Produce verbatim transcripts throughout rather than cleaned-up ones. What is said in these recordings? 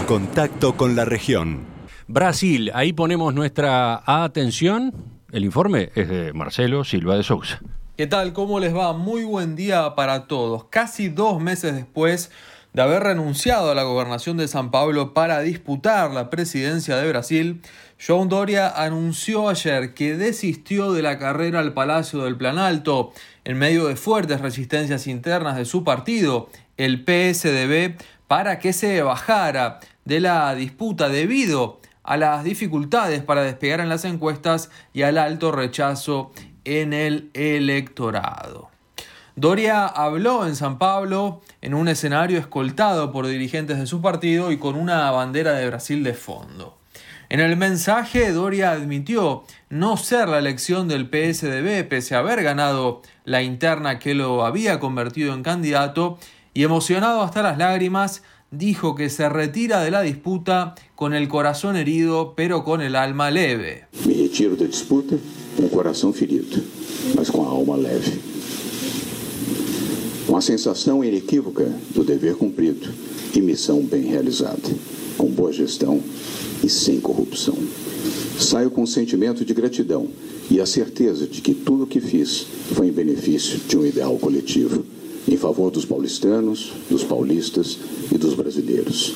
contacto con la región. Brasil, ahí ponemos nuestra atención. El informe es de Marcelo Silva de Sousa. ¿Qué tal? ¿Cómo les va? Muy buen día para todos. Casi dos meses después de haber renunciado a la gobernación de São Paulo para disputar la presidencia de Brasil, João Doria anunció ayer que desistió de la carrera al Palacio del Planalto en medio de fuertes resistencias internas de su partido, el P S D B, para que se bajara de la disputa debido a las dificultades para despegar en las encuestas y al alto rechazo en el electorado. Doria habló en San Pablo en un escenario escoltado por dirigentes de su partido y con una bandera de Brasil de fondo. En el mensaje, Doria admitió no ser la elección del P S D B pese a haber ganado la interna que lo había convertido en candidato y, emocionado hasta las lágrimas, dijo que se retira de la disputa con el corazón herido pero con el alma leve. Me retiro da disputa com o coração ferido, mas com a alma leve. Com a sensação inequívoca do dever cumprido e missão bem realizada, com boa gestão e sem corrupção. Saio com um sentimento de gratidão e a certeza de que tudo o que fiz foi em benefício de um ideal coletivo, em favor dos paulistanos, dos paulistas e dos brasileiros.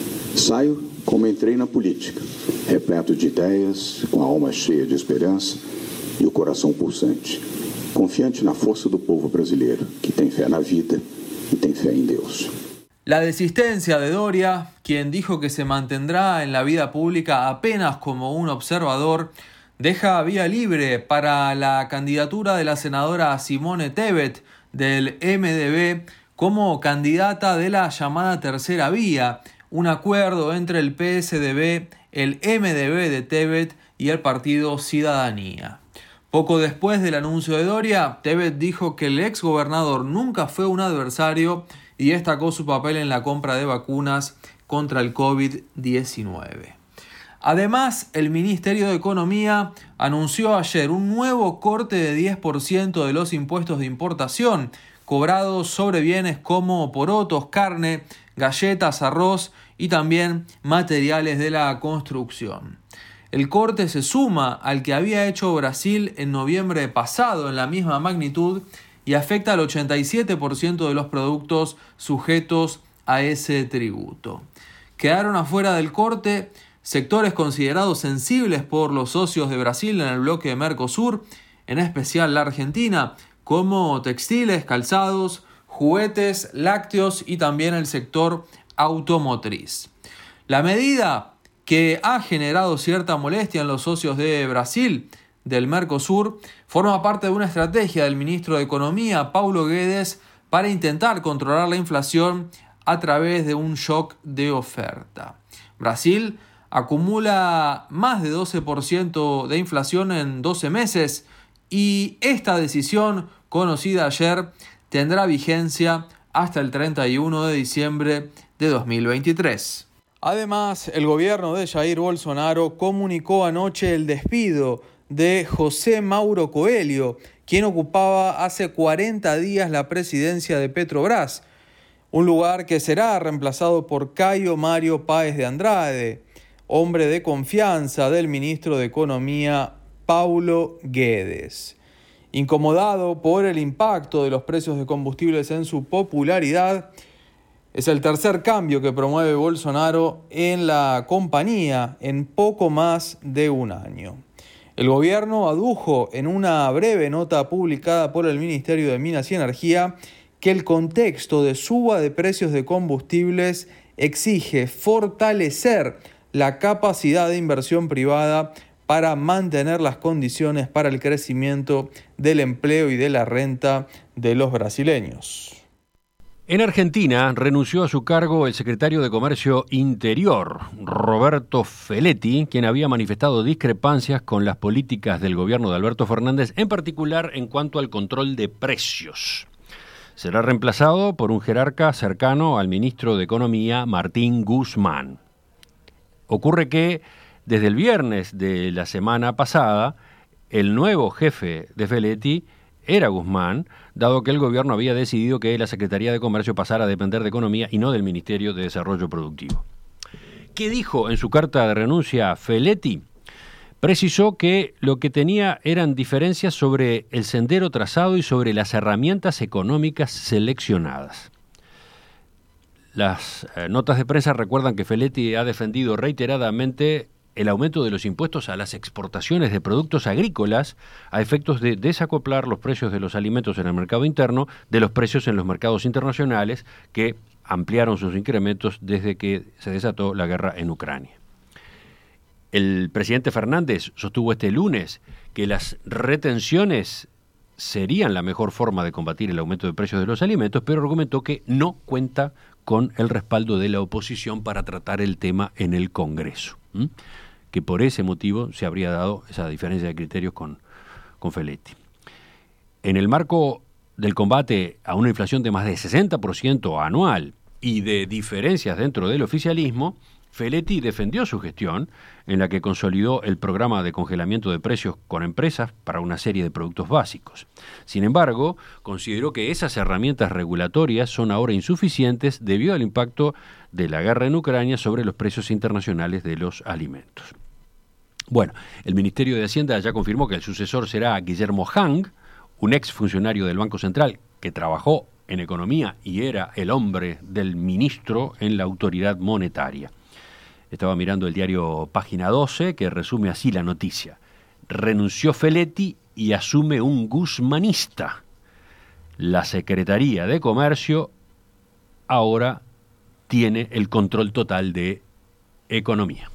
Saio como entrei na política, repleto de ideias, com a alma cheia de esperança e o coração pulsante, confiante na força do povo brasileiro, que tem fé na vida y ten fe en Dios. La desistencia de Doria, quien dijo que se mantendrá en la vida pública apenas como un observador, deja vía libre para la candidatura de la senadora Simone Tebet del M D B como candidata de la llamada Tercera Vía, un acuerdo entre el P S D B, el M D B de Tebet y el partido Ciudadanía. Poco después del anuncio de Doria, Tebet dijo que el exgobernador nunca fue un adversario y destacó su papel en la compra de vacunas contra el covid diecinueve. Además, el Ministerio de Economía anunció ayer un nuevo corte de diez por ciento de los impuestos de importación cobrados sobre bienes como porotos, carne, galletas, arroz y también materiales de la construcción. El corte se suma al que había hecho Brasil en noviembre pasado en la misma magnitud y afecta al ochenta y siete por ciento de los productos sujetos a ese tributo. Quedaron afuera del corte sectores considerados sensibles por los socios de Brasil en el bloque de Mercosur, en especial la Argentina, como textiles, calzados, juguetes, lácteos y también el sector automotriz. La medida, que ha generado cierta molestia en los socios de Brasil del Mercosur, forma parte de una estrategia del ministro de Economía, Paulo Guedes, para intentar controlar la inflación a través de un shock de oferta. Brasil acumula más de doce por ciento de inflación en doce meses y esta decisión, conocida ayer, tendrá vigencia hasta el treinta y uno de diciembre de dos mil veintitrés. Además, el gobierno de Jair Bolsonaro comunicó anoche el despido de José Mauro Coelho, quien ocupaba hace cuarenta días la presidencia de Petrobras, un lugar que será reemplazado por Caio Mário Páez de Andrade, hombre de confianza del ministro de Economía Paulo Guedes. Incomodado por el impacto de los precios de combustibles en su popularidad, es el tercer cambio que promueve Bolsonaro en la compañía en poco más de un año. El gobierno adujo en una breve nota publicada por el Ministerio de Minas y Energía que el contexto de suba de precios de combustibles exige fortalecer la capacidad de inversión privada para mantener las condiciones para el crecimiento del empleo y de la renta de los brasileños. En Argentina renunció a su cargo el secretario de Comercio Interior, Roberto Feletti, quien había manifestado discrepancias con las políticas del gobierno de Alberto Fernández, en particular en cuanto al control de precios. Será reemplazado por un jerarca cercano al ministro de Economía, Martín Guzmán. Ocurre que desde el viernes de la semana pasada, el nuevo jefe de Feletti era Guzmán, dado que el gobierno había decidido que la Secretaría de Comercio pasara a depender de Economía y no del Ministerio de Desarrollo Productivo. ¿Qué dijo en su carta de renuncia Feletti? Precisó que lo que tenía eran diferencias sobre el sendero trazado y sobre las herramientas económicas seleccionadas. Las eh, notas de prensa recuerdan que Feletti ha defendido reiteradamente el aumento de los impuestos a las exportaciones de productos agrícolas a efectos de desacoplar los precios de los alimentos en el mercado interno de los precios en los mercados internacionales, que ampliaron sus incrementos desde que se desató la guerra en Ucrania. El presidente Fernández sostuvo este lunes que las retenciones serían la mejor forma de combatir el aumento de precios de los alimentos, pero argumentó que no cuenta con el respaldo de la oposición para tratar el tema en el Congreso, ¿m? que por ese motivo se habría dado esa diferencia de criterios con, con Feletti. En el marco del combate a una inflación de más de sesenta por ciento anual y de diferencias dentro del oficialismo, Feletti defendió su gestión, en la que consolidó el programa de congelamiento de precios con empresas para una serie de productos básicos. Sin embargo, consideró que esas herramientas regulatorias son ahora insuficientes debido al impacto de la guerra en Ucrania sobre los precios internacionales de los alimentos. Bueno, el Ministerio de Hacienda ya confirmó que el sucesor será Guillermo Hang, un ex funcionario del Banco Central que trabajó en economía y era el hombre del ministro en la autoridad monetaria. Estaba mirando el diario Página doce, que resume así la noticia. Renunció Feletti y asume un guzmanista. La Secretaría de Comercio ahora tiene el control total de economía.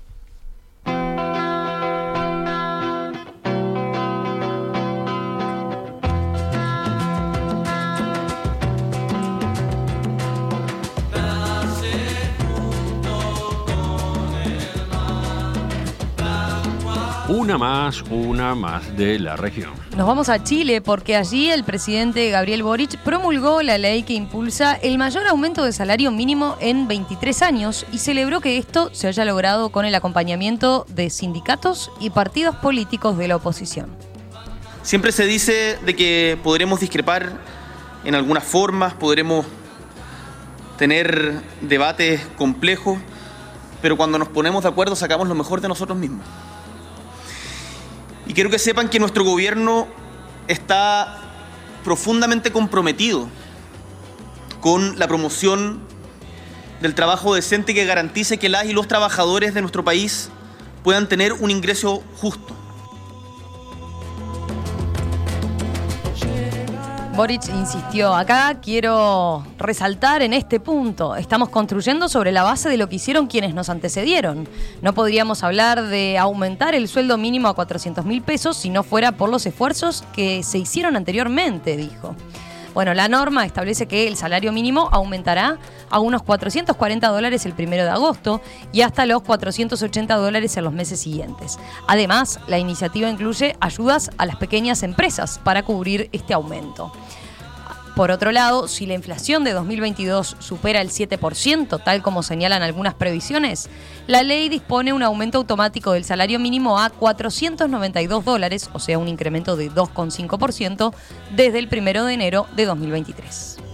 Una más, una más de la región. Nos vamos a Chile porque allí el presidente Gabriel Boric promulgó la ley que impulsa el mayor aumento de salario mínimo en veintitrés años y celebró que esto se haya logrado con el acompañamiento de sindicatos y partidos políticos de la oposición. Siempre se dice de que podremos discrepar en algunas formas, podremos tener debates complejos, pero cuando nos ponemos de acuerdo sacamos lo mejor de nosotros mismos. Y quiero que sepan que nuestro gobierno está profundamente comprometido con la promoción del trabajo decente que garantice que las y los trabajadores de nuestro país puedan tener un ingreso justo. Boric insistió, acá quiero resaltar en este punto, estamos construyendo sobre la base de lo que hicieron quienes nos antecedieron. No podríamos hablar de aumentar el sueldo mínimo a cuatrocientos mil pesos si no fuera por los esfuerzos que se hicieron anteriormente, dijo. Bueno, la norma establece que el salario mínimo aumentará a unos cuatrocientos cuarenta dólares el primero de agosto y hasta los cuatrocientos ochenta dólares en los meses siguientes. Además, la iniciativa incluye ayudas a las pequeñas empresas para cubrir este aumento. Por otro lado, si la inflación de dos mil veintidós supera el siete por ciento, tal como señalan algunas previsiones, la ley dispone un aumento automático del salario mínimo a cuatrocientos noventa y dos dólares, o sea, un incremento de dos coma cinco por ciento desde el primero de enero de dos mil veintitrés.